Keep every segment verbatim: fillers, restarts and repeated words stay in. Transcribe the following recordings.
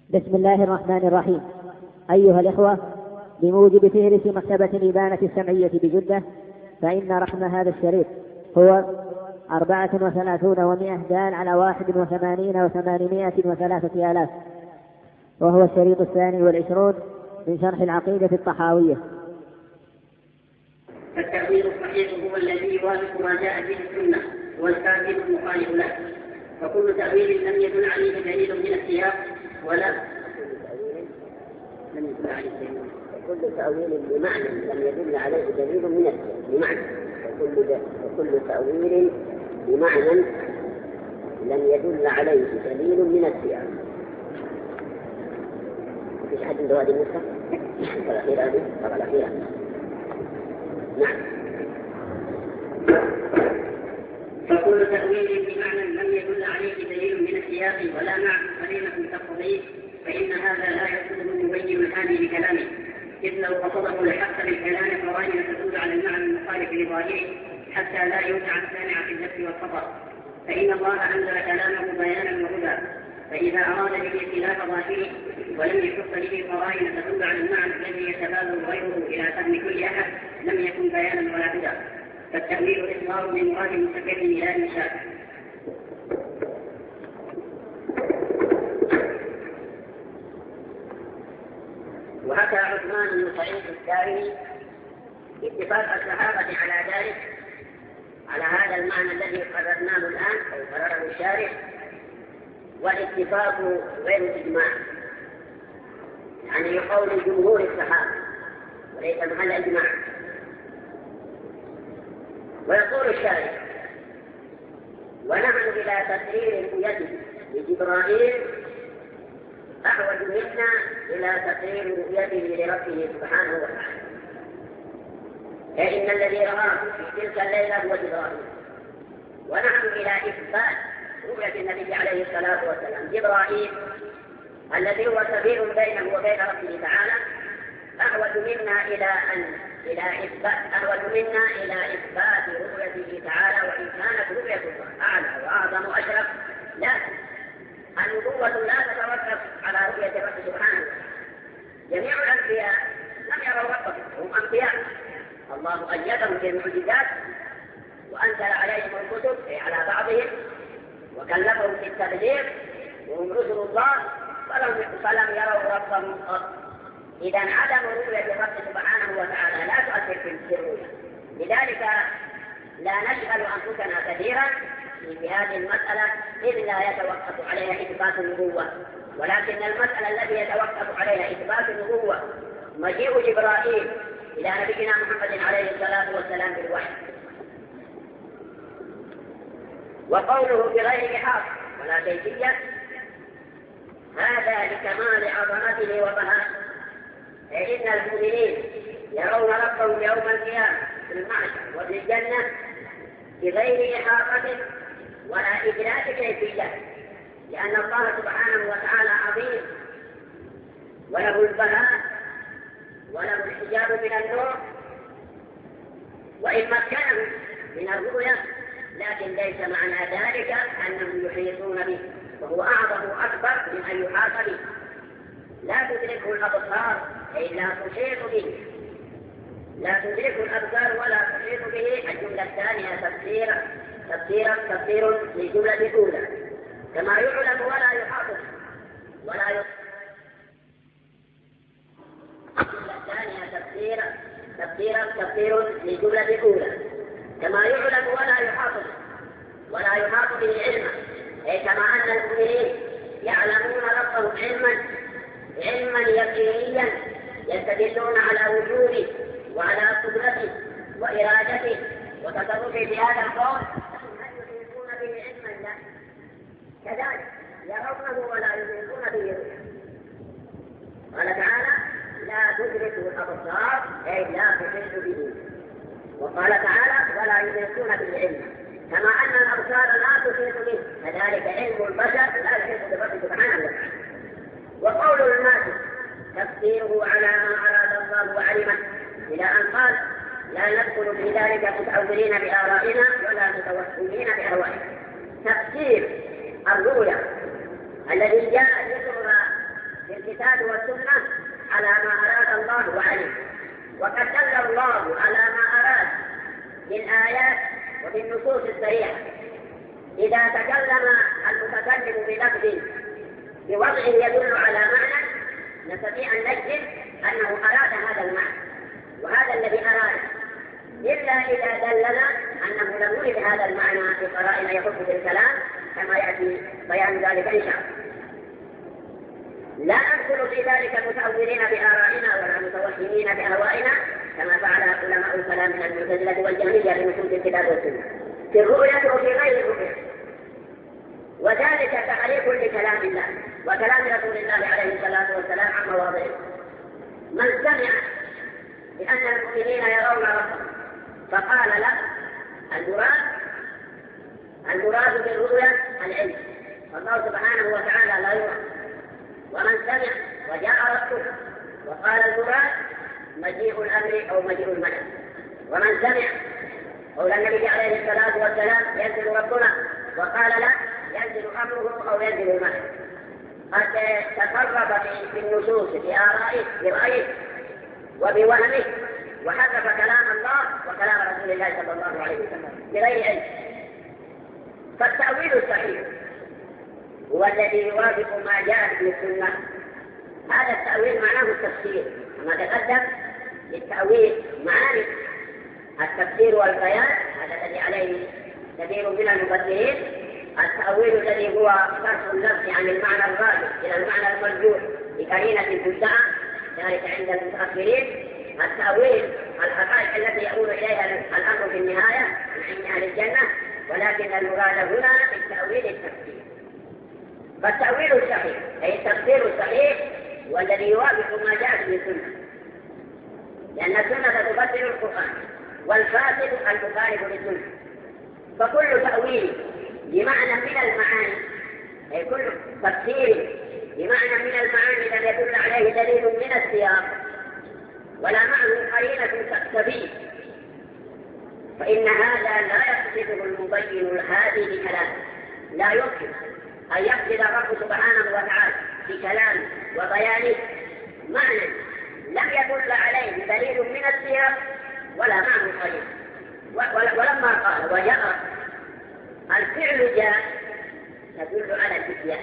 بسم الله الرحمن الرحيم. أيها الإخوة، بموجب فهرس مكتبة الإبانة السمعية بجدة، فإن رقم هذا الشريط هو أربعة وثلاثون ومائة دال على واحد وثمانين وثمانمائة وثلاثة آلاف، وهو الشريط الثاني والعشرون من شرح العقيدة الطحاوية. التأويل الصحيح هو الذي يوافق ما جاء به السنة والكاذب المخالف له، وكل تأويل لم يدل عليه دليل من السياق ولا لم يدل عليه دليل. وكل تأويل بمعنى لم يدل عليه دليل من السياق بمعنى وكل, وكل تأويل بمعنى لم يدل عليه دليل من السياق. مفيش حد عنده هذه النسخة؟ الأخيرة هذه طبعا الأخيرة. نعم. فكل تأويل بمعنى لم يدل عليه دليل من السياق ولا معنى قرينة تقتضيه فإن هذا لا يقصده المبين الحامي بكلامه، إذ لو قصده لحق بالكلام قرائن تدل على المعنى المخالف لظاهره حتى لا يوقع السامع في النفس والخطر، فإن الله أنزل كلامه بيانا وهدى، فإذا أراد به خلاف ظاهره ولم يحط به قرائن تدل على المعنى الذي يتبادر غيره إلى فهم كل أحد لم يكن بيانا ولا هدى، فالتأويل إخبار بمراد متكلم إلى إنشاء. وحكى عثمان بن سعيد الدارمي اتفاق الصحابة على ذلك، على هذا المعنى الذي قررناه الآن أو قرره الشارع، والاتفاق غير إجماع، يعني يقول جمهور الصحابة وليس محل إجماع. ويقول الشارع: ونحن إلى تقرير رؤيته لجبرائيل أحوج منا إلى تقرير رؤيته لربه سبحانه وتعالى، فإن الذي رآه في تلك الليلة هو جبرائيل، ونحن إلى إثبات رؤية النبي عليه الصلاة والسلام جبرائيل الذي هو سفير بينه وبين ربه تعالى أحوج منا إلى أن إلى إثبات أحوج منا إلى إثبات رؤيته تعالى، وإن كانت رؤية الله أعلى وأعظم وأشرف، لكن النبوة لا تتوقف على رؤية الرب سبحانه. جميع الأنبياء لم يروا ربهم، هم أنبياء، الله أيدهم بالمعجزات وأنزل عليهم الكتب على بعضهم وكلفهم في التبليغ وهم رسل الله، فلم يروا ربهم قط. إذا عدم رؤية الرب سبحانه وتعالى لا تؤثر في الرؤية، لذلك لا نشغل أنفسنا كثيرا في هذه المسألة إذ لا يتوقف عليها إثبات النبوة، ولكن المسألة التي يتوقف عليها إثبات النبوة مجيء جبرائيل إلى نبينا محمد عليه الصلاة والسلام بالوحي، وقوله بغير إحاطة ولا كيفية هذا لكمال عظمته وبهائه، فإن المؤمنين يرون ربهم يوم القيامة في المعشر وفي الجنة بغير إحاطة ولا إدراك كيفية، لأن الله سبحانه وتعالى عظيم وله البهاء وله الحجاب من النور، وإن مكنه من الرؤية لكن ليس معنى ذلك أنهم يحيطون به، وهو أعظم وأكبر من أن يحاط به. لا تدركه الأبصار أي لا تحيط به، لا تدركه الأبصار ولا تحيط به. الجملة الثانية تفسير تفسير تفسير للجملة الأولى، كما يعلم ولا يحاط ولا يحاط. الجملة الثانية تفسير تفسير تفسير للجملة الأولى، كما يعلم ولا يحاط ولا يحاط به علما، أي كما أن المؤمنين يعلمون ربهم علما علما يقينيا يستدلون على وجوده وعلى قدرته وإرادته وتصرفه في هذا القول، هل يحيطون به علما؟ لا، كذلك يرونه ولا يحيطون به رؤيا. قال تعالى: لا تدركه الأبصار أي لا تحيط به، وقال تعالى: ولا يحيطون به علما، كما أن الأبصار لا تحيط به كذلك علم البشر لا يحيط بالرب سبحانه وتعالى. وقول الناس تفسيره على ما أراد الله وعلمه، إلى أن قال: لا ندخل في ذلك متأولين بآرائنا ولا متوسلين بأهوائنا. تفسير الرؤيا الذي جاء ذكرها في الكتاب والسنة على ما أراد الله وعلم، وقد دل الله على ما أراد بالآيات وبالنصوص الصريحة. إذا تكلم المتكلم بلفظ بوضع يدل على معنى نستطيع أن نجزم أنه أراد هذا المعنى، وهذا الذي أراد، إلا إذا دلنا أنه لم يرد هذا المعنى بقرائن يخص بالكلام كما يأتي بيان ذلك إن شاء الله. لا ندخل في ذلك المتأولين بآرائنا ولا المتوهمين بأهوائنا كما فعل علماء الكلام من المعتزلة والجهمية بنصوص الكتاب والسنة في الرؤية وفي غير الرؤية، وذلك تعريف لكلام الله وكلام رسول الله عليه الصلاة والسلام عن مواضعه. من سمع بأن المؤمنين يرون ربهم فقال له المراد المراد بالرؤيا العلم، والله سبحانه وتعالى لا يرى. ومن سمع وجاء ربه وقال المراد مجيء الأمر أو مجيء الملك. ومن سمع قول النبي عليه الصلاة والسلام ينزل ربنا وقال لا ينزل أمره أو ينزل الملك، قد تقرب في النصوص بآرائه برأيه وبوهمه وحذف كلام الله وكلام رسول الله صلى الله عليه وسلم بغير علم. فالتأويل الصحيح هو الذي يوافق ما جاء في السنة. هذا التأويل معناه التفسير، كما تقدم للتأويل معاني التفسير والبيان، هذا الذي عليه كثير من المفسرين. التأويل الذي هو صرف اللفظ عن المعنى الغالب إلى المعنى المرجوح بقرينة تدعى، ذلك عند المتأخرين. التأويل الحقائق التي يقول إليها الأمر في النهاية من أهل الجنة، ولكن المراد هنا بالتأويل التفسير. فالتأويل الصحيح أي التفسير الصحيح والذي يوافق ما جاء في السنة، لأن السنة تفسر القرآن والفاسد المخالف للسنة. فكل تأويل بمعنى من المعاني أي كل تفسير بمعنى من المعاني لم يدل عليه دليل من السياق ولا معه قرينة تقتضيه، فإن هذا لا يقصده المبين الهادي بكلامه. لا يمكن أن يقصد الرب سبحانه وتعالى بكلامه وبيانه معنى لم يدل عليه دليل من السياق ولا معه قرينة. ولما قال وجاء الفعل جاء تدل على الاتيان،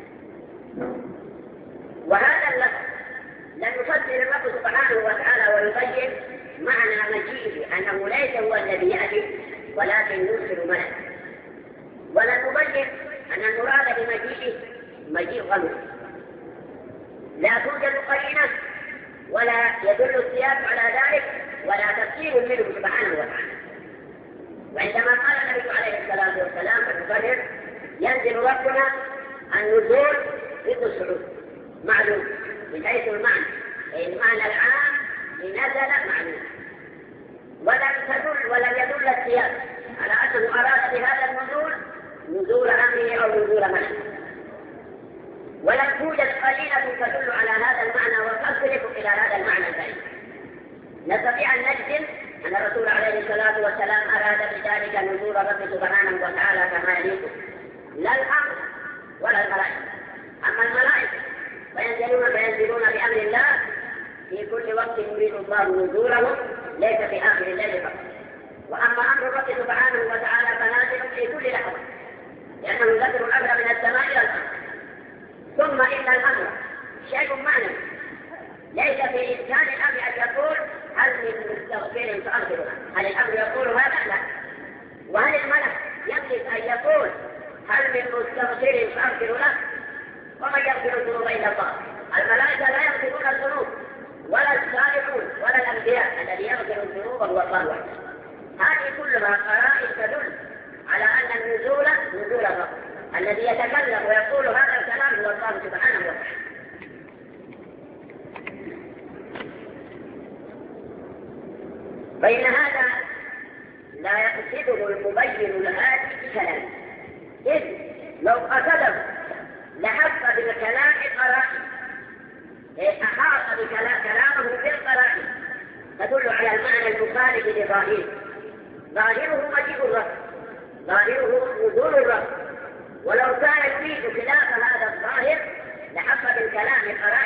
وهذا اللفظ لم يفسر الرب سبحانه وتعالى ويبين معنى مجيئه أنه ليس هو الذي يأتي ولكن يرسل ملك، ولم يبين أن المراد بمجيئه مجيء غمر. لا توجد قرينة ولا يدل السياق على ذلك ولا تفسير منه سبحانه وتعالى. وعندما قال النبي عليه الصلاة والسلام المفسر ينزل ربنا النزول ضد الصعود معلوم من حيث المعنى، أي المعنى العام لنزل معلوم، ولم تدل ولم يدل السياق على أنه أراد بهذا النزول نزول أمره أو نزول ملك، ولم توجد قرينة تدل على هذا المعنى وتصرف إلى هذا المعنى البعيد. نستطيع أن نجزم أن الرسول عليه الصلاة والسلام أراد بذلك نزول رب سبحانه وتعالى كما يليق، لا الأمر ولا الملائكة. أما الملائكة فينزلون فينزلون بأمر الله في كل وقت يريد الله نزولهم، ليس في آخر الليل فقط. وأما أمر الرب سبحانه وتعالى فنازل في كل لحظة، لأنه يدبر الأمر من السماء إلى الأرض. ثم إن الأمر شيء معنوي، ليس في إمكان الأمر أن يقول هل من مستغفر فأغفر له، هل الأمر يقول هذا؟ لا. وهل الملك يملك أن يقول هل من مستغفر فأغفر له؟ ومن يغفر الذنوب إلا الله. الملائكة لا يغفرون الذنوب ولا الصالحون ولا الأنبياء، الذي يغفر الذنوب هو الله وحده. هذه كلها قرائن تدل على أن النزول نزول الرب، الذي يتكلم ويقول هذا الكلام هو الله سبحانه وتعالى. فإن هذا لا يقصده المبين الهادي بكلامه، إذ لو قصده لحق بالكلام قرائن، أحاط بكلامه بالقرائن تدل على المعنى المخالف لظاهره. ظاهره مجيء الرب، ظاهره نزول الرب، ولو كان يريد خلاف هذا الظاهر لحق بالكلام قرائن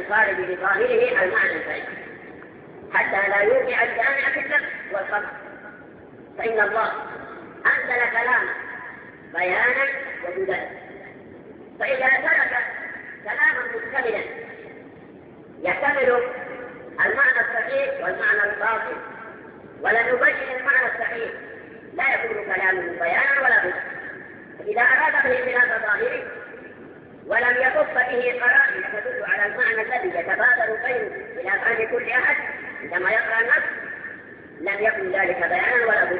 الخارج بظاهره المعنى الفعلي حتى لا يوقع الجامع في اللبس والخطأ، فإن الله أنزل كلاما بيانا وهدى، فإذا ترك كلاما مكتملا يحتمل المعنى الصحيح والمعنى الباطل ولن يبين المعنى الصحيح لا يكون كلامه بيانا ولا هدى. إذا أراد به خلاف ظاهره ولم يخف به قرائن تدل على المعنى الذي يتبادر بينه إلى فهم كل أحد عندما يقرأ النص لم يكن ذلك بيانا ولا هدى.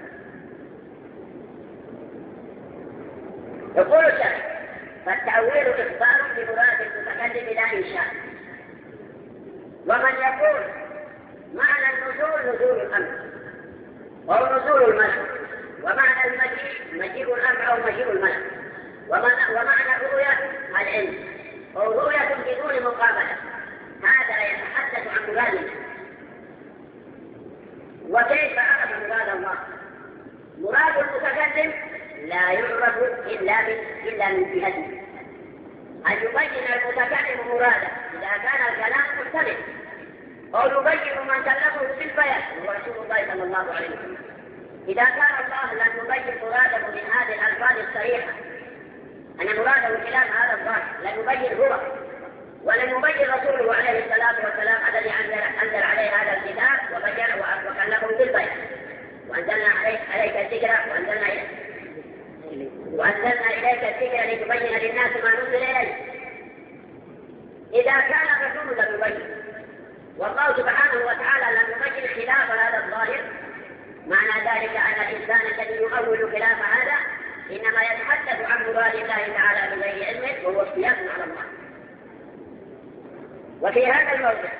يقول الشيخ: فالتأويل إخبار بمراد المتكلم لا إنشاء. ومن يقول معنى النزول نزول الأمر أو نزول الملك، ومعنى المجيء مجيء الأمر أو مجيء الملك، ومعنى الرؤية العلم أو رؤية بدون مقابلة، هذا يتحدث عن مراده. وكيف عرف مراد الله؟ مراد المتكلم لا يعرف إلا من إلا من جهته، أن يبين المتكلم مراده إذا كان الكلام مختلف، أو يبين من كلفه بالبيان هو رسول الله صلى الله عليه وسلم. إذا كان الله لم يبين مراده من هذه الألفاظ الصريحة أن مراده خلاف هذا الظاهر لم يبين هو، ولم يبين رسوله عليه الصلاة والسلام الذي أنزل عليه هذا الكتاب وبين وكلفه بالبيان، وأنزلنا عليك الذكر وأنزلنا إليك وأنزلنا إليك الذكر لتبين للناس ما نزل إليه. إذا كان الرسول لم يبين والله سبحانه وتعالى لم يبين خلاف هذا الظاهر، معنى ذلك أن الإنسان الذي يؤول خلاف هذا إنما يتحدث عن مراد الله تعالى بغير علمه وهو اختلاف على الله. وفي هذا الموضع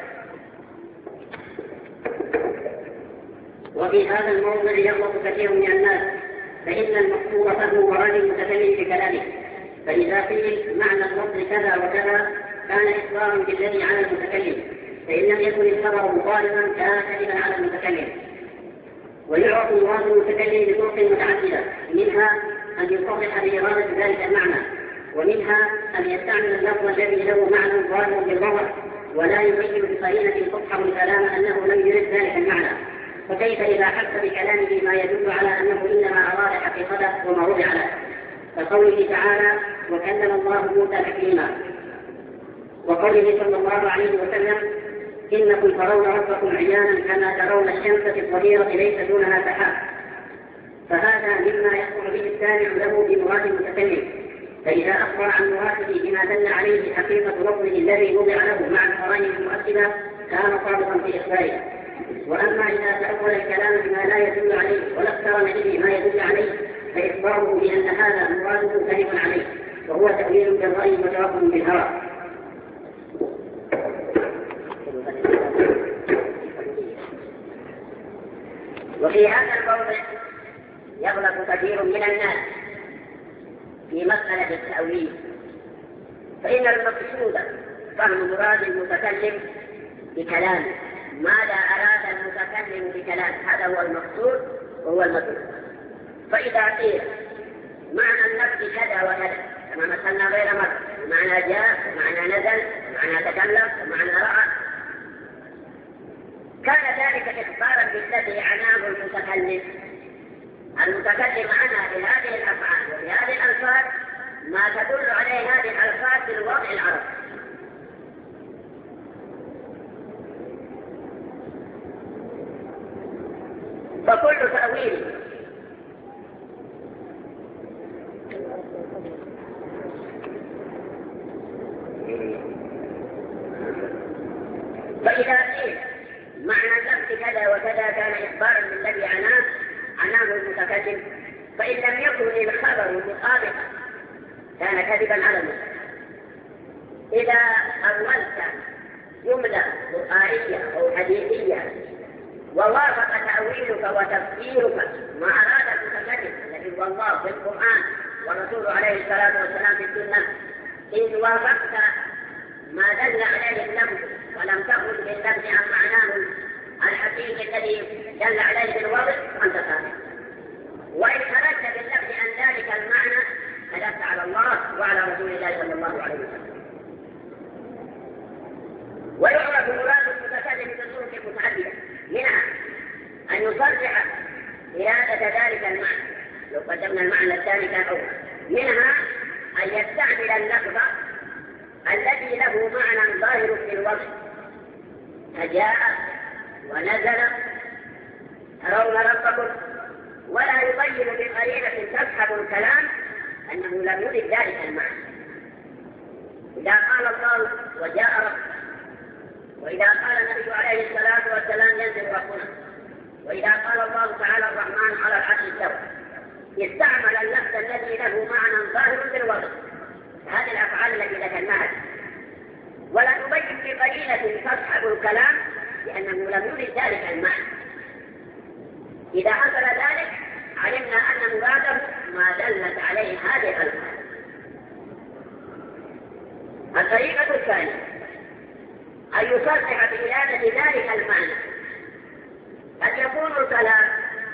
وفي هذا الموضع يغلط كثير من الناس، فإن المقصود فهم مراد المتكلم بكلامه، فإذا قيل معنى اللفظ كذا وكذا كان إخبارا بالذي على المتكلم، فإن لم يكن الخبر مطالبا كان كذبا على المتكلم. ويعرف مراد المتكلم بطرق متعددة، منها أن يصرح بإرادة ذلك المعنى، ومنها أن يستعمل اللفظ الذي له معنى ظاهر بالظهر ولا يبين بقرينة تصحح الكلام أنه لم يرد ذلك المعنى. فكيف إذا حس بكلامه ما يدل على أنه إنما أراد حقيقته وما وضع له، كقوله تعالى: وكلم الله موسى تكليما، وقوله صلى الله عليه وسلم: إنكم ترون ربكم عيانا كما ترون الشمس في الظهيرة ليس دونها سحاب. فهذا مما يقع به السامع له بمراد المتكلم، فإذا أخبر عن مراده بما دل عليه حقيقة لفظه الذي وضع له مع القرائن المؤكدة كان صادقا في إخباره. وأما إذا تأول الكلام بما لا يدل عليه ولا اقترن به ما يدل عليه فإخباره بأن هذا مراده كذب عليه، وهو تأويل بالرأي وتوهم بالهوى. وفي هذا الموضع يغلط كثير من الناس في مسألة التأويل، فإن المقصود فهم مراد المتكلم بكلامه، ماذا أراد المتكلم بكلامه، هذا هو المقصود وهو المطلوب. فإذا قيل معنى النفس كذا وكذا كما مثلنا غير مرة، معنى جاء ومعنى نزل ومعنى تكلم ومعنى رأى، كان ذلك إخبارا بالذي عناه المتكلم. المتكلم عنها بهذه الأفعال وبهذه الألفاظ ما تدل عليه هذه الألفاظ في الوضع العربي. فكل تأويل فإذا قيل معنى اللفظ كذا وكذا كان إخبارا بالذي عناه عناه المتكلم، فإن لم يكن الخبر مطابقا كان كذبا على المتكلم. إذا أولت جملة قرآنية أو حديثية ووافق تأويلك وتفسيرك ما أراد المتكلم الذي هو الله في القرآن ورسوله عليه الصلاة والسلام في السنة، إن وافقت ما دل عليه اللفظ ولم تخرج باللفظ عن معناه الحقيقي الذي دل عليه بالوضع أنت صادق. وإن خرجت باللفظ عن ذلك المعنى كذبت على الله وعلى رسول الله صلى الله عليه وسلم. وقدمنا المعنى الثاني كان أول. منها أن يستعمل اللفظ الذي له معنى ظاهر في الوضع فجاء ونزل ترون ربكم، ولا يبين بقرينة تسحب الكلام أنه لم يرد ذلك المعنى. إذا قال الله وجاء ربك، وإذا قال النبي عليه الصلاة والسلام ينزل ربنا، وإذا قال الله تعالى الرحمن على العرش استوى، استعمل اللفظ الذي له معنى ظاهر بالوضع، هذه الأفعال التي ذكرناها، ولا نبين بقرينة تصحب الكلام لأنه لم يرد ذلك المعنى. إذا حصل ذلك علمنا أن مراده ما دلت عليه هذه الألفاظ. الطريقة الثانية أن يصرح بإرادة ذلك المعنى، قد يكون الكلام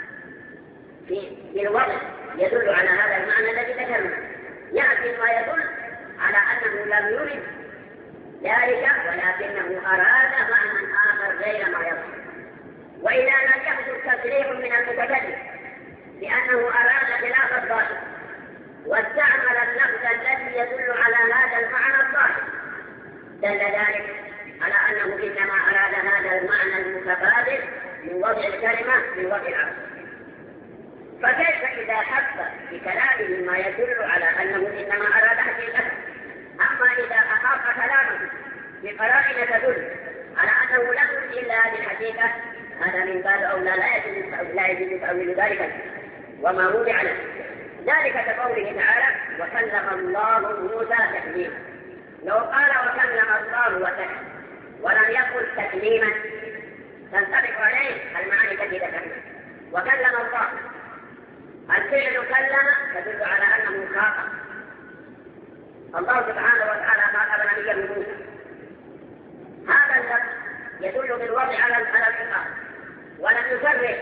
في الوضع يدل على هذا المعنى الذي ذكرناه، يأتي ما يدل على أنه لم يرد ذلك ولكنه أراد معنى آخر غير ما يظهر. وإذا لم يحدث تصريح من المتكلم بأنه أراد خلاف الظاهر واستعمل اللفظ الذي يدل على هذا المعنى الظاهر، دل ذلك على أنه إنما أراد هذا المعنى المتبادل من وضع الكلمة من وضع العرض. فكيف إذا حث بكلامه ما يدل على أنه إنما أراد حقيقته؟ أما إذا أحاط كلامه بقرائن تدل على أنه لم يرد إلا هذه الحقيقة، هذا من باب أولى لا يجوز لا يجوز تأويل ذلك وما هو يعلم. ذلك كقوله تعالى وكلم الله موسى تكليما. لو قال وكلم الله وتكلم ولم يقل تكليما تنطبق عليه المعاني التي ذكرنا. وكلم الله الفعل كلم تدل على أنه خاطب الله سبحانه وتعالى خاطب نبيه موسى. هذا اللفظ يدل بالوضع على الخطاب ولم يصرح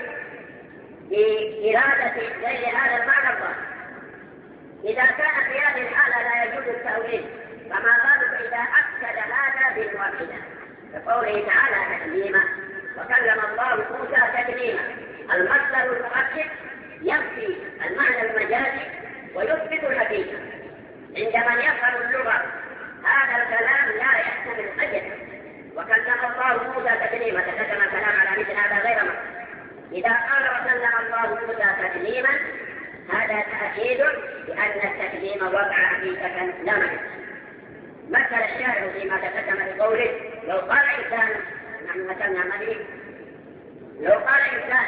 بإرادة غير هذا المعنى الظاهر. إذا كان في هذه الحالة لا يجوز التأويل، فما بالك إذا أكد هذا بالواحدة كقوله تعالى تكليما وكلم الله موسى تكليما. المصدر المؤكد ينفي المعنى المجازي ويثبت الحقيقة. عند من يفهم اللغة هذا الكلام لا يحتمل أجل. وكلم الله موسى تكليما تكلم الكلام على مثل هذا غير مصدر. إذا قال وكلم الله موسى تكليما هذا تأكيد بأن التكليم وقع حقيقة لا مجال. مثل الشارع فيما تقدم بقوله لو قال إنسان نحن مثلنا مدري لو قال إنسان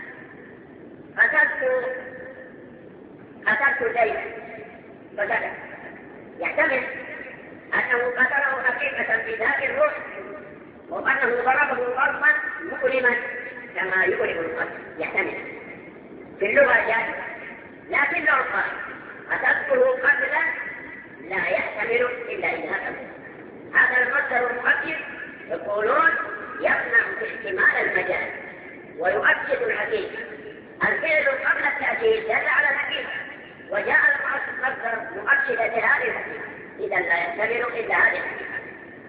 قتلت قتلت زيدا فكذا، يحتمل أنه قتله حقيقة في ذات الروح وأنه ضربه ضربا مؤلما كما يؤلم القتل، يحتمل في اللغة جائزة. لكن لو قال قتلته قتلا لا يحتمل إلا إذا قتل. هذا المصدر المؤكد يقولون يمنع احتمال المجال ويؤكد الحقيقة. الفعل قبل التأكيد دل على الحقيقة وجاء المصدر مؤكدا لهذه الحقيقة، إذا لا يحتمل إلا هذه الحقيقة.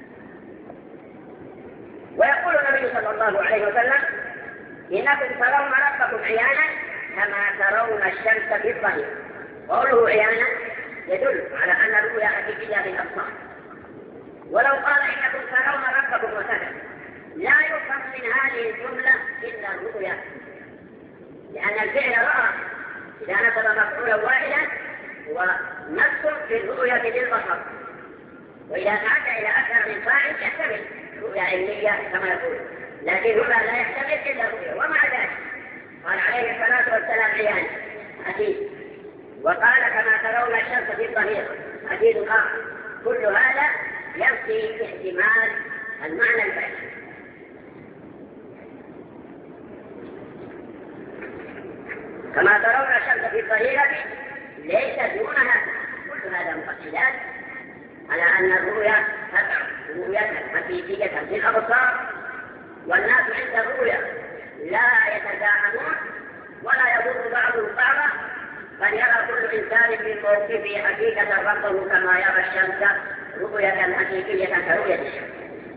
ويقول النبي صلى الله عليه وسلم إنكم ترون ربكم عيانا كما ترون الشمس في الظهيرة. قوله عيانا يدل على أن الرؤيا حقيقية بالأبصار. ولو قال إنكم ترون ربكم وكذا لا يفهم من هذه الجملة إلا الرؤيا، لأن الفعل رأى إذا نسب مفعولا واحدا ونفس في الرؤيا بالبصر، وإذا تعدى إلى أكثر من فاعل يحتمل رؤيا علمية كما يقول، لكن هنا لا يحتمل إلا الرؤيا. ومع ذلك قال عليه الصلاة والسلام عيانا أكيد، وقال كما ترون الشمس في الظهيرة أكيد آخر. كل هذا ينفي احتمال المعنى البعيد. كما ترون الشمس في الظهيرة ليس دونها. كل هذا مؤكدات على أن الرؤيا تبع رؤية حقيقية في الأبصار، والناس عند الرؤيا لا يتزاحمون ولا يضر بعضهم بعضا، بل يرى كل إنسان في موقفه حقيقة ربه كما يرى الشمس رؤية حقيقية كرؤية الشمس.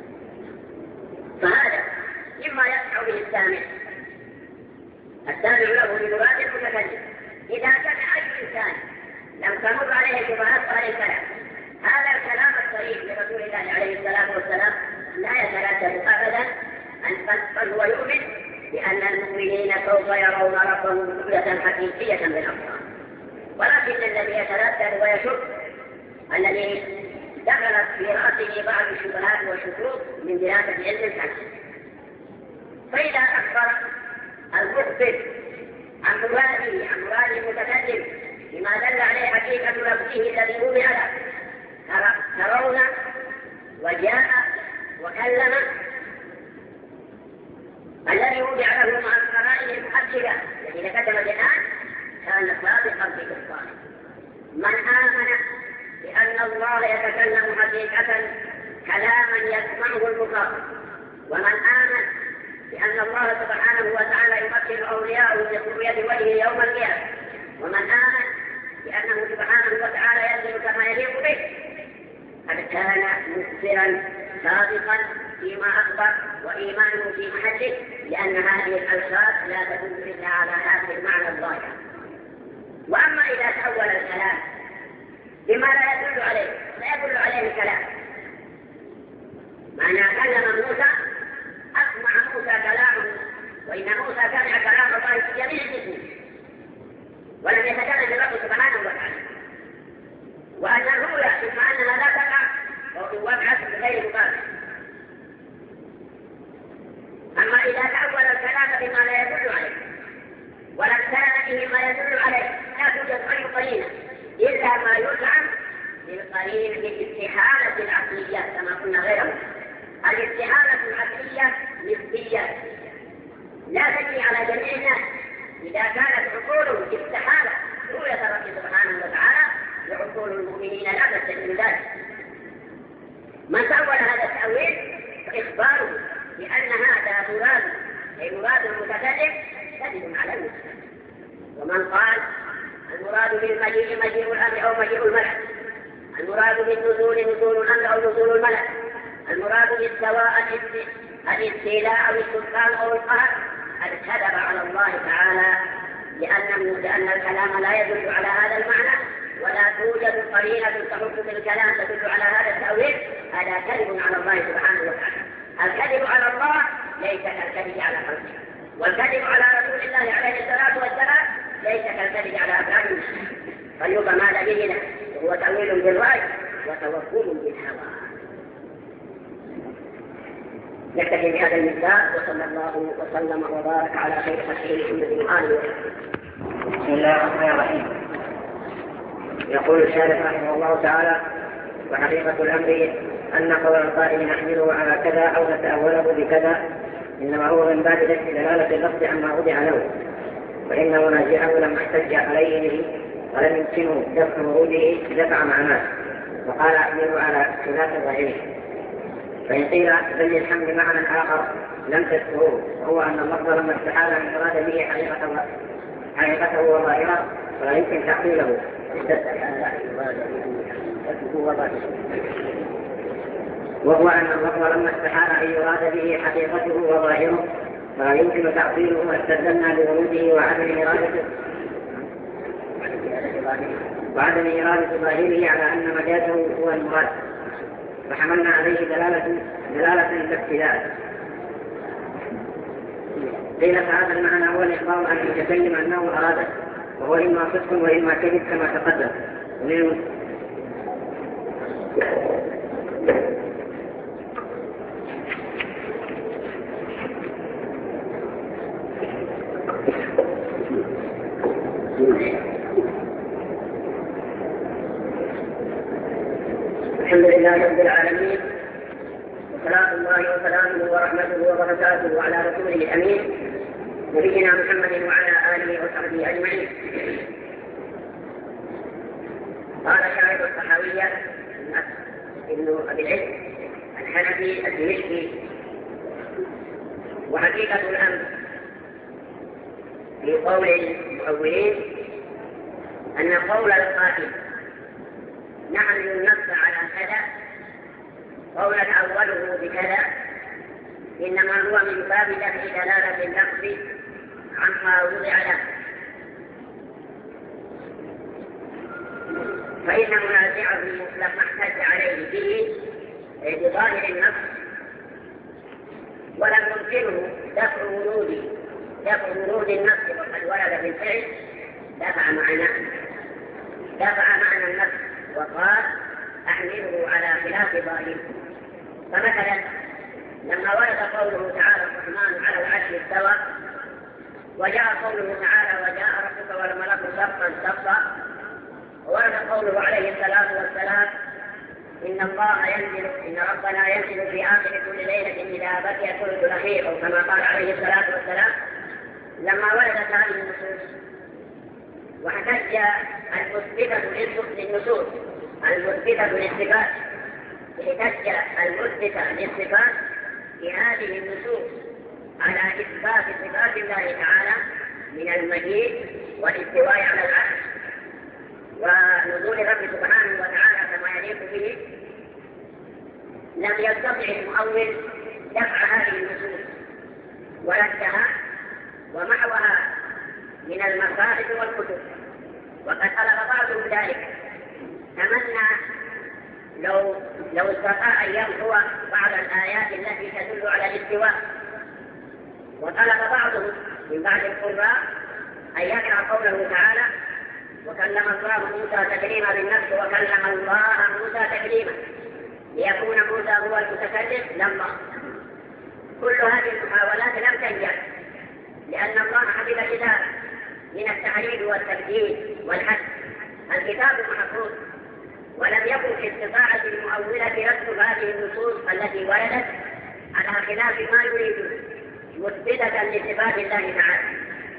فهذا إما يسمع به السامع السامع له لمراد المتكلم، إذا كان أي إنسان لم تمر عليه شبهات هذا الكلام، هذا الكلام الصريح لرسول الله عليه الصلاة والسلام لا يتردد أبدا أن هو يؤمن بأن المؤمنين سوف يرون ربهم رؤية حقيقية بالأبصار. ولكن الذي يتردد ويشك الذي دخلت في رأسه بعض الشبهات والشكوك من دراسة علم الكلام. فإذا أخبر المخبر عن مراده عن مراد المتكلم بما دل عليه حقيقة لفظه الذي وضع له، ترون وجاء وكلم الذي وضع له مع القرائن المحجبة التي تقدمت الآن كان صادقا في إخباره. من آمن بأن الله يتكلم حقيقة كلاما يسمعه المخاطب، ومن آمن بأن الله سبحانه وتعالى يمكن أولياءه برؤية وجهه يوم القيامة، ومن آمن بأنه سبحانه وتعالى ينزل كما يليق به، قد كان مخبرا صادقا فيما أخبر وإيمانه في محله، لأن هذه الألفاظ لا تدل إلا على هذا المعنى الظاهر. وأما إذا تأول الكلام بما لا يدل عليه لا يدل عليه الكلام، معنى كلم موسى أسمع موسى كلامه، وإن موسى سمع كلام الله في جميع جسمه ولم يتكلم بالرب سبحانه وتعالى، وأن الرؤيا ثم أنها لا تقع ووقعت بغير مبالغ. أما إذا تأول الكلام بما لا يدل عليه ولم كان به ما يدل عليه لا توجد أي قرينة إلا ما يزعم للقرين بالاستحالة العقلية كما قلنا غيره. الاستحالة العقلية نسبية لا تجري على جميع الناس. إذا كانت عقولهم استحالة رؤية رب سبحانه وتعالى وعقول المؤمنين لا تستجيب ذلك. من تأول هذا التأويل فإخباره بأن هذا مراد أي مراد المتكلم كذب على المسلم. ومن قال المراد بالمجيء مجيء الأمر أو مجيء الملك، المراد بالنزول نزول الأمر أو نزول الملك، المراد بالسواء الاستيلاء أو السلطان أو القهر، قد كذب على الله تعالى، لأنه لأن الكلام لا يدل على هذا المعنى ولا توجد قرينة تحط بالكلام تدل على هذا التأويل. هذا كذب على الله سبحانه وتعالى. الكذب على الله ليس كالكذب على خلقه، والكذب على رسول الله عليه الصلاة والسلام ليس كالكذب على أفعال المسلمين. فليبقى ما لدينا وهو تأويل بالرأي وتوكل بالهوى. نكتفي بهذا المثال، وصلى الله وسلم وبارك على خير خلقه محمد وآله وصحبه. بسم الله الرحمن الرحيم. يقول الشارح رحمه الله تعالى: وحقيقة الأمر أن قول القائل نحمله على كذا أو نتأوله بكذا إنما هو من باب دفع دلالة اللفظ عما وضع له، وإن منازعه لما احتج عليه به ولم يمكنه دفع وروده دفع معناه، وقال أحمله على خلاف ظاهره. فإن قيل بل الحمل معنى آخر لم تذكروه، وهو أن اللفظ لما استحال أن يراد به حقيقة حقيقته وظاهره فلا يمكن تعطيله، وهو أن اللفظ لما استحال أن يراد به حقيقته وظاهره فلا يمكن تعطيله، واستدلنا بوروده وعدم إرادته وعدم إرادة ظاهره على أن مجازه هو المراد، فحملنا عليه دلالة دلالة الابتداء. قيل فهذا المعنى هو الإخبار عن المتكلم أنه أراده، وهو إما صدق وإما كذب كما تقدم. الحمد لله رب العالمين، وصلاة الله وسلامه ورحمته وبركاته على رسوله الأمين نبينا محمد وعلى آله وصحبه أجمعين. قال شاعر الصحاوية ابن أبي العز الحنفي الدمشقي: وحقيقة الأمر في قول المؤولين أن قول القائل نحمل النص على كذا أو نتأوله بكذا إنما هو من باب دفع دلالة اللفظ عما وضع له، فإن منازعه لما احتج عليه به بظاهر النص ولم يمكنه دفع ورود دفع ورود النص وقد ورد بالفعل دفع معناه دفع معنى النص وقال أحمله على خلاف ظاهره. فمثلا لما ورد قوله تعالى الرحمن على العرش استوى وجاء قوله تعالى وجاء ربك والملك صفا صفا ورد قوله عليه الصلاة والسلام إن الله ينزل إن ربنا ينزل في آخر كل ليلة إذا بكي ثلث الأخير أو كما قال عليه الصلاة والسلام. لما وردت هذه النصوص واحتج المثبتة للنصوص المثبتة للصفات احتج المثبتة للصفات في هذه النصوص على إثبات صفات الله تعالى من المجيد والاستواء على العرش ونزول الرب سبحانه وتعالى كما يليق به، لم يستطع المؤول دفع هذه النصوص وردها ومحوها من المصاحف والكتب. وقد طلب بعضهم ذلك، تمنى لو لو استطاع أن يمحو بعض الآيات التي تدل على الاستواء. وطلب بعضهم من بعض القراء أن يقرأ قوله تعالى وكلم الله موسى تكليما بالنفس وكلم الله موسى تكليما ليكون موسى هو المتكلم لما. كل هذه المحاولات لم تنجح لأن الله حفظ كتاب من التحريف والتبديل والحد. الكتاب محفوظ ولم يكن في استطاعة المؤولة رد هذه النصوص التي وردت على خلاف ما يريدون مثبتة لصفات الله تعالى.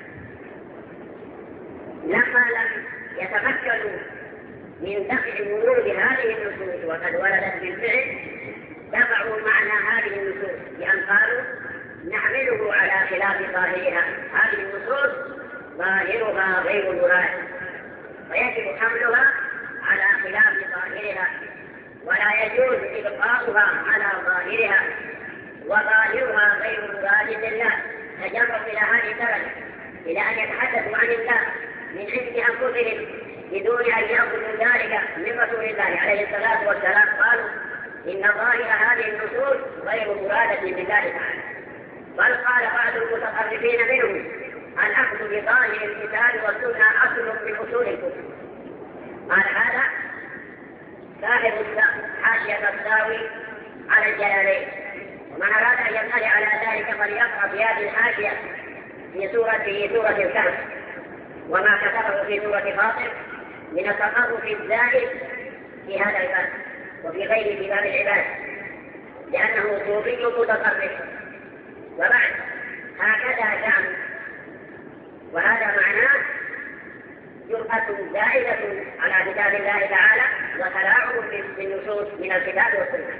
لما لم يتمكنوا من دفع ورود هذه النصوص وقد وردت بالفعل دفعوا معنى هذه النصوص بأن قالوا نحمله على خلاف ظاهرها. هذه النصوص ظاهرها غير مراد ويجب حملها على خلاف ظاهرها ولا يجوز إبقاؤها على ظاهرها وظاهرها غير مراد الله. تجرب إلى هذه الدرجة إلى أن يتحدثوا عن الله من عند أنفسهم بدون أن يأخذوا ذلك من رسول الله عليه الصلاة والسلام. قالوا إن ظاهر هذه النصوص غير مرادة لله تعالى. بل قال بعض المتطرفين منهم الأخذ بظاهر الكتاب والسنة أصل من أصول الكتب. قال هذا صاحب حاشية الساوي على الجلالين، ومن أراد أن يطلع على ذلك فليقرأ في هذه الحاشية في سورة في سورة الكهف وما كتبه في سورة فاطر من التصرف الزائد في هذا الباب وفي غيره في باب العباد، لأنه صوفي متطرف. وبعد هكذا زعم، وهذا معناه جرأة زائدة على كتاب الله تعالى وتلاعب بالنصوص من الكتاب والسنة.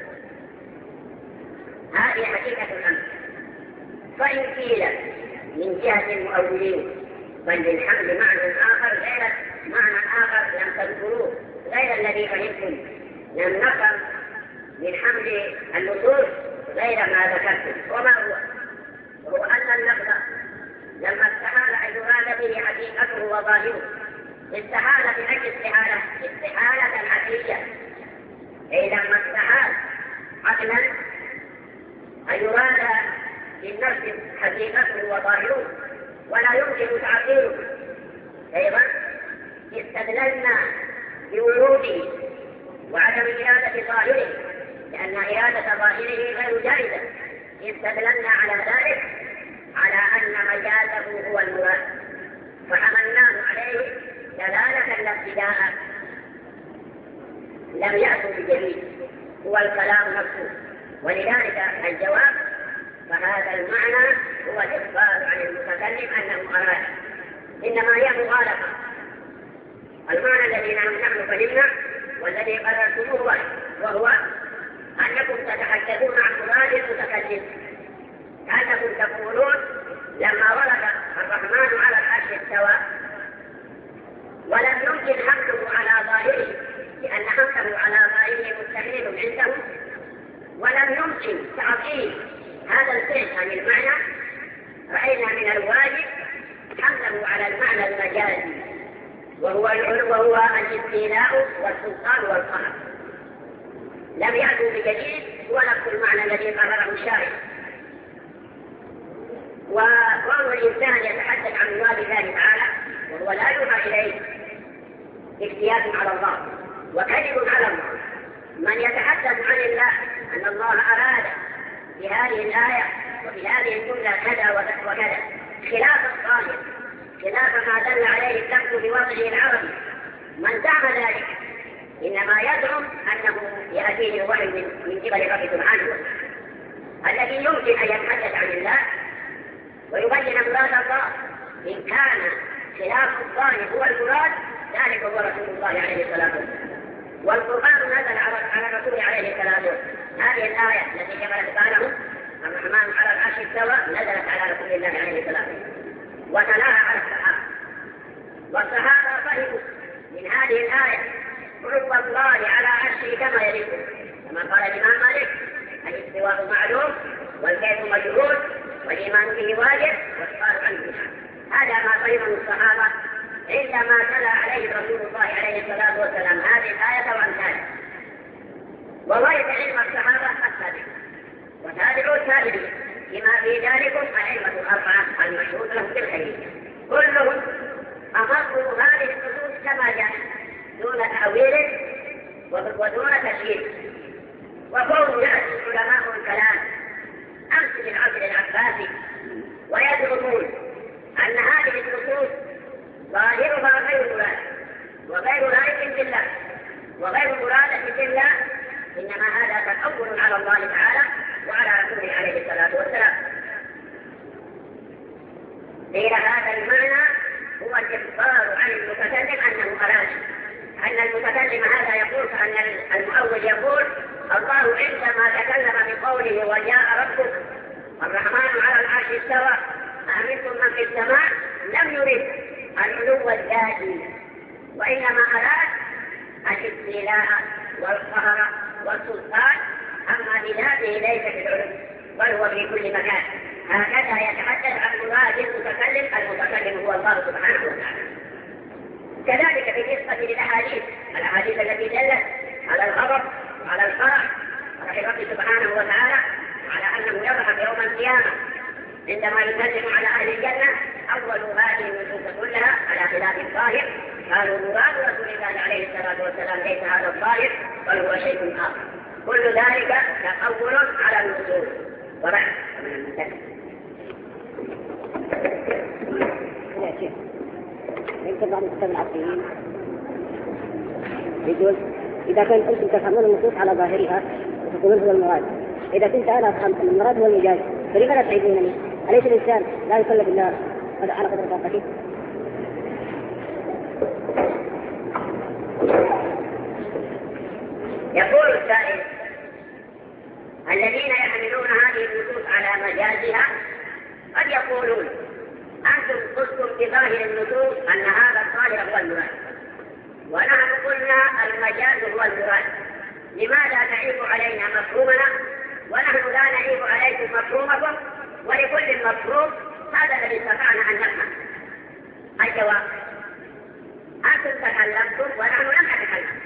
هذه حقيقة الأمر. فإن قيل من جهة المؤولين بل للحمل معنى آخر غير معنى آخر لم تذكروه غير الذي فهمتم، لم نفهم من حمل النصوص غير ما ذكرتم. وما هو؟ هو أن اللفظ لما استحال أن يراد به حقيقته وظاهره استحال بأجل استحالة استحالة عقلية، أي لما استحال عقلا أن يراد بالنفس حقيقته وظاهره ولا يمكن تعطيله. أيضا استدللنا بوروده وعدم إرادة ظاهره، لأن إرادة ظاهره غير جائزة. استدللنا على ذلك على أن مجازه هو المراد فحملناه عليه دلالة لا ابتداء. لم يأتوا بجديد، هو الكلام نفسه. ولذلك الجواب فهذا المعنى هو الإخبار عن المتكلم أنه أراد، إنما هي مغالطة. المعنى الذي نحن فهمنا والذي قررتموه وهو أنكم تتحدثون عن مراد المتكلم، كأنكم تقولون لما ورد الرحمن على العرش استوى ولم يمكن حمله على ظاهره لأن حمله على ظاهره مستحيل عندهم، ولم يمكن تعطيل هذا الفعل عن المعنى، رأينا من الواجب حمله على المعنى المجازي وهو العلو وهو الاستيلاء والسلطان والقهر. لم يأتوا بجديد ونفس المعنى الذي قرره الشارع. وكون الإنسان يتحدث عن مراد الله تعالى وهو لا يوحى إليه افتيات على الله وكذب على الله. من يتحدث عن الله أن الله أراد بهذه الآية وفي هذه الجملة كذا وكذا خلاف الظاهر، خلاف ما دل عليه اللفظ بوضعه العربي، من زعم ذلك إنما يزعم أنه يأتيه الوحي من قبل رب سبحانه وتعالى الذي يمكن أن يتحدث عن الله ويبين مراد الله. إن كان خلاف الظاهر هو المراد ذلك هو رسول الله عليه الصلاة والسلام. والقرآن نزل على الرسول عليه الصلاة والسلام. هذه الآية التي جملت قاله الرحمن على العرش استوى نزلت على رسول الله عليه الصلاة والسلام وتلاها على الصحابة، والصحابة فهموا من هذه الآية علو الله على عرشه كما يليق، كما قال الإمام مالك الاستواء معلوم والكيف مجهول والإيمان به واجب والسؤال عنه محال. هذا ما فهمه الصحابة عندما تلا عليه رسول الله عليه الصلاة والسلام هذه الآية وأمثالها. ووجد علم الصحابة السابقين وتابعوا التابعين بما في ذلك الأئمة الأربعة المشهود لهم بالخير، كلهم أمروا هذه النصوص كما جاء دون تأويل ودون تشكيل. وكون يأتي علماء الكلام أمثل العبد العباسي ويزعمون أن هذه النصوص ظاهرها غير مراد وغير لائق بالله وغير مرادة بالله، إنما هذا تكبر على الله تعالى وعلى رسوله عليه الصلاة والسلام. قيل هذا المعنى هو الإخبار عن المتكلم أنه أراد، أن المتكلم هذا يقول كأن المؤول يقول الله عندما تكلم بقوله وجاء ربك الرحمن على العرش استوى أأمنتم من في السماء لم يرد العلو الذاتي وإنما أراد الاستيلاء والقهر والسلطان، أما بذاته ليس بالعلو بل هو في كل مكان. هكذا يتحدث عن مراد المتكلم، المتكلم هو الله سبحانه وتعالى. كذلك بالنسبة للأحاديث الأحاديث التي دلت على الغضب وعلى الفرح فرح رب سبحانه وتعالى على أنه يضحك يوم القيامة عندما يسلم على أهل الجنة، أول هذه النصوص كلها على خلاف الظاهر قالوا مراد رسول الله عليه الصلاة والسلام ليس هذا الظاهر بل هو شيء آخر. كل ذلك تقول على النصوص ورحمة من المتكلم. يمكن بعض الكتاب العقليين يقول إذا كنت أنتم تفهمون النصوص على ظاهرها وتقولون هو المراد، إذا كنت أنا أفهم أن المراد هو المجاز فلماذا لا تعيدونني؟ أليس الإنسان لا يكلف الله على قدر طاقته؟ يقول السائل الذين يحملون هذه النصوص على مجازها قد يقولون أنتم قلتم بظاهر النصوص أن هذا الظاهر هو المراد ونحن قلنا المجاز هو المراد، لماذا تعيب علينا مفهومنا ونحن لا نعيب عليكم مفهومكم ولكل مفهوم هذا الذي استطعنا أن نفهم؟ الجواب أنتم تكلمتم ونحن لم نتكلم.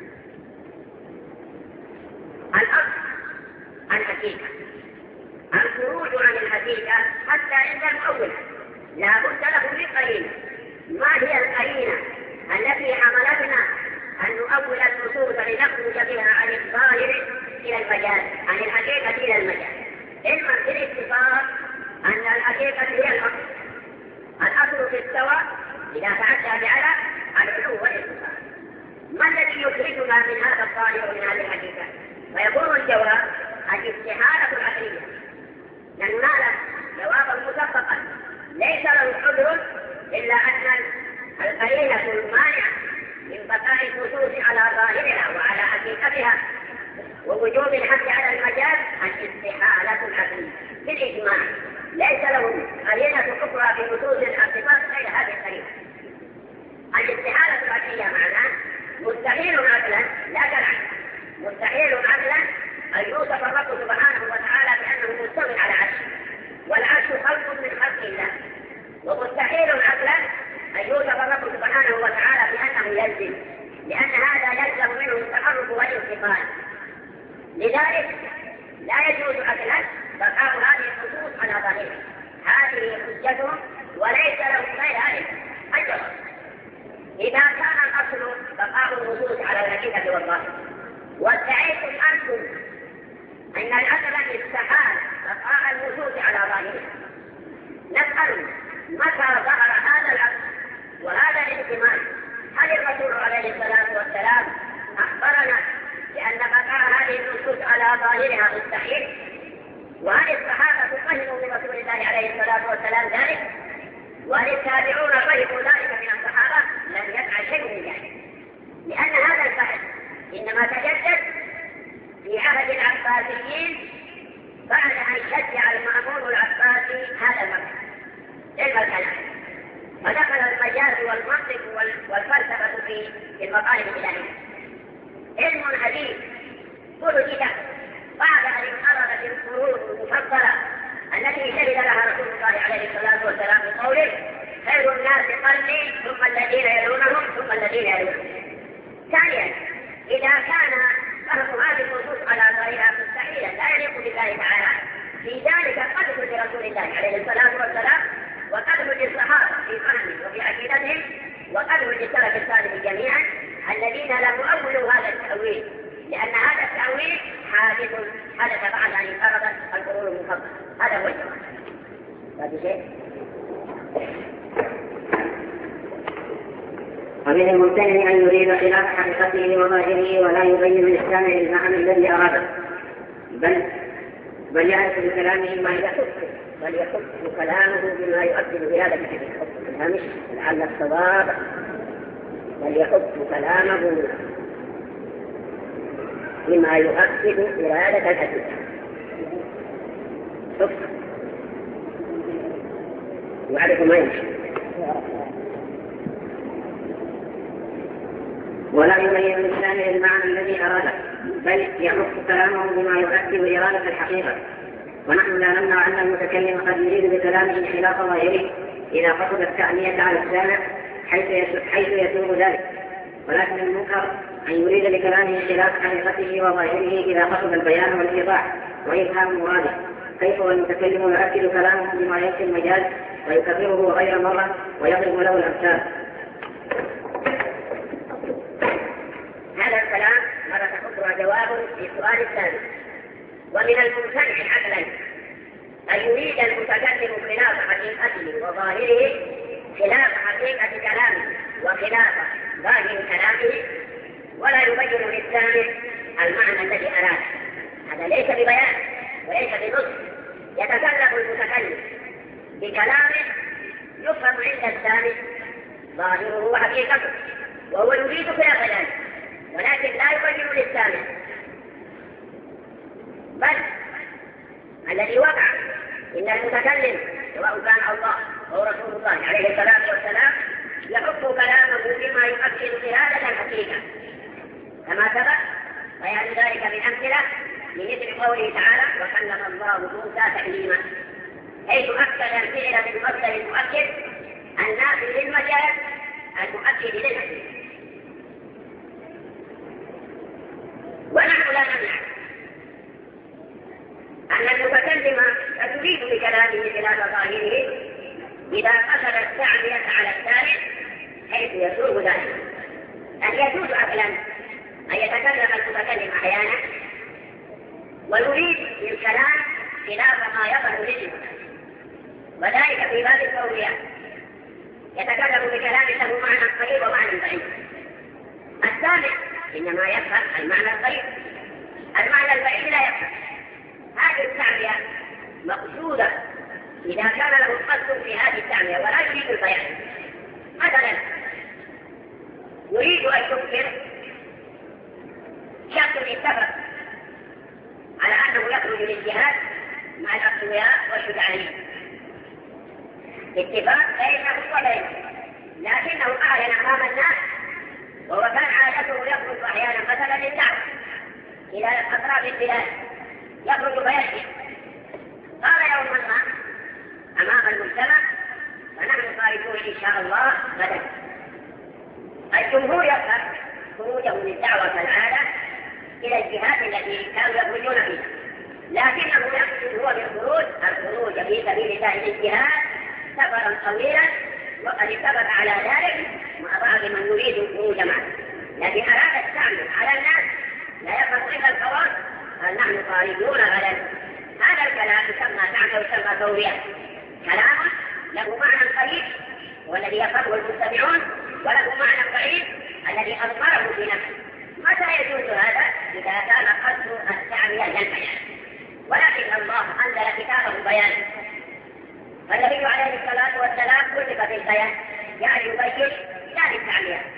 الأصل الحقيقة، الخروج عن الحقيقة حتى عند المؤول لا بد له من قرينة. ما هي القرينة التي حملتنا أن نؤول النصوص لنخرج بها عن الظاهر إلى المجاز، عن الحقيقة إلى المجاز؟ علما بالاتصال أن الحقيقة هي الأصل. الأصل في السواء إذا تعدى بعلى العلو والاتصال. ما الذي يخرجنا من هذا الظاهر ومن هذه الحقيقة؟ ويكون الجواب الاستحالة العقلية، لأن نعلم جوابا مسبقا ليس له حجر إلا أن القرينة المانعة من بقاء النصوص على ظاهرها وعلى حقيقتها ووجوب الحمل على المجاز الاستحالة العقلية بالإجماع، ليس له قرينة أخرى في نصوص الصفات غير هذه القرينة. الاستحالة العقلية معناه مستحيل عقلا لا كالعقل، مستحيل عقلا أن يوصف الرب سبحانه وتعالى بأنه مستوٍ على عرشه والعرش خلق من خلق الله، ومستحيل عقلا أن يوصف الرب سبحانه وتعالى أنه يلزم، لأن هذا يلزم منه التحرك والانتقال. لذلك لا يجوز أصلا بقاء هذه النصوص على ظاهرها، هذه حجتهم وليس لهم غير هذه الجواب. إذا كان الأصل بقاء النصوص على الحقيقة والظاهر، وادعيتم أنتم أن الأصل استحال بقاء النصوص على ظاهرها، نسأل متى ظهر هذا الأصل وهذا الانتماء؟ هل الرسول عليه الصلاة والسلام أخبرنا بأن بقاء هذه النصوص على ظاهرها مستحيل؟ وهل الصحابة فهموا من رسول الله عليه الصلاة والسلام ذلك؟ وهل التابعون فهموا ذلك من الصحابة؟ لم يفعل شيء من ذلك، لأن هذا الفهم إنما تجدد في عهد العباسيين بعد أن شجع المأمون العباسي هذا المذهب علم الكلام، ودخل المجاز والمنطق والفلسفة في المطالب الإلهية. علم حديث وجد بعد أن انقرضت القرون المفضلة التي شهد لها رسول الله عليه الصلاة والسلام بقوله: خير الناس قرني ثم الذين يلونهم ثم الذين يلونهم. ثانيا، إذا كان فهم هذه النصوص على ظاهرها مستحيلا لا يليق بالله تعالى، في ذلك قدح لرسول الله عليه الصلاة والسلام، وقدح للصحابة في فهمهم وفي عقيدتهم، وقدح للسلف الصالح جميعا الذين لم يؤولوا هذا التأويل، لأن هذا التأويل حادث حدث بعد أن انقرضت القرون المفضلة. هذا هو الجواب. هذا شيء. ومن الممتنع أن يريد خلاف حقيقته وظاهره ولا يبين للسامع المعنى الذي أراده، بل بل يعرف بكلامه ما يحب، بل يحب كلامه بما يؤكد بهذا الهامش لعل الصواب، بل يحب كلامه بما يؤكد إرادة الحديث. شوف يعرف ما يمشي، ولا يبين للسامع المعنى الذي أراده، بل يحب كلامه بما يؤكد إرادة الحقيقة. ونحن لا نمنع أن المتكلم قد يريد بكلامه خلاف ظاهره إذا قصد التعنية على السامع حيث يسوغ ذلك، ولكن المنكر أن يريد بكلامه خلاف حقيقته وظاهره إذا قصد البيان والإيضاح وإفهام مراده، كيف والمتكلم يؤكد كلامه بما يكفي المجاز ويكرره غير مرة ويضرب له الأمثال. هذا الكلام مرة أخرى جواب للسؤال الثاني. ومن الممتنع عقلا أن يريد المتكلم خلاف حقيقته وظاهره خلاف حقيقة كلامه وخلاف ظاهر كلامه، ولا يبين للسامع المعنى الذي أراده. هذا ليس ببيان وليس بنص. يتكلم المتكلم بكلام يفهم عند السامع ظاهره وحقيقته، وهو يريد خلاف ذلك، ولكن لا يبين للسامع. بل الذي وقع إن المتكلم سواء كان الله أو رسول الله عليه الصلاة والسلام يحب كلامه بما يؤكد بهذا الحقيقة، كما سبق بيان ذلك بأمثلة من مثل قوله تعالى: وكلم الله موسى تكليما، حيث أكد الفعل بالمصدر المؤكد النافي للمجاز المؤكد للحقيقة. ونحن لا نمنع أن المتكلم يريد بكلامه خلاف ظاهره إذا قصد التعبية على السامع حيث يسوغ ذلك. أن يجوز عقلا أن يتكلم المتكلم أحيانا ويريد بالكلام خلاف ما يظهر للمتكلم، وذلك في باب التورية يتكلم بكلام له معنى قريب ومعنى بعيد. السامع إنما يفهم المعنى القريب، المعنى البعيد لا يفهم. هذه التعبية مقصودة إذا كان له قصد في هذه التعبية ولا يريد البيان. مثلا يريد أن يذكر شخص اتفق على أنه يخرج للجهاد مع الأقوياء والشجعانين، اتفاق بينه وبينه، لكنه أعلن أمام الناس، وهو كان عادته يخرج أحيانا مثلا للدعوة إلى أطراف البلاد، يخرج بيده. قال يوما ما أمام المجتمع: فنحن خارجون إن شاء الله غدا. الجمهور يفهم خروجه من دعوة العادة إلى الجهات التي كانوا يخرجون فيها، لكنه يقصد هو بالخروج الخروج في سبيل الله للجهاد سفرا طويلا، وقد اتفق على ذلك مع بعض من يريد الخروج معه، لكن أراد التعمل على الناس لا يفهم إلا الخواص قال نحن خارجون غدا. هذا الكلام يسمى تعمل ويسمى تورية، كلام له معنى قريب والذي يفهمه المستمعون، وله معنى بعيد الذي أضمره في نفسه. متى يجوز هذا؟ إذا كان قصد التعمية للبيان، ولكن الله أنزل كتابه بيانا، فالنبي عليه الصلاة والسلام كلف في البيان، يعني يبين لا للتعمية،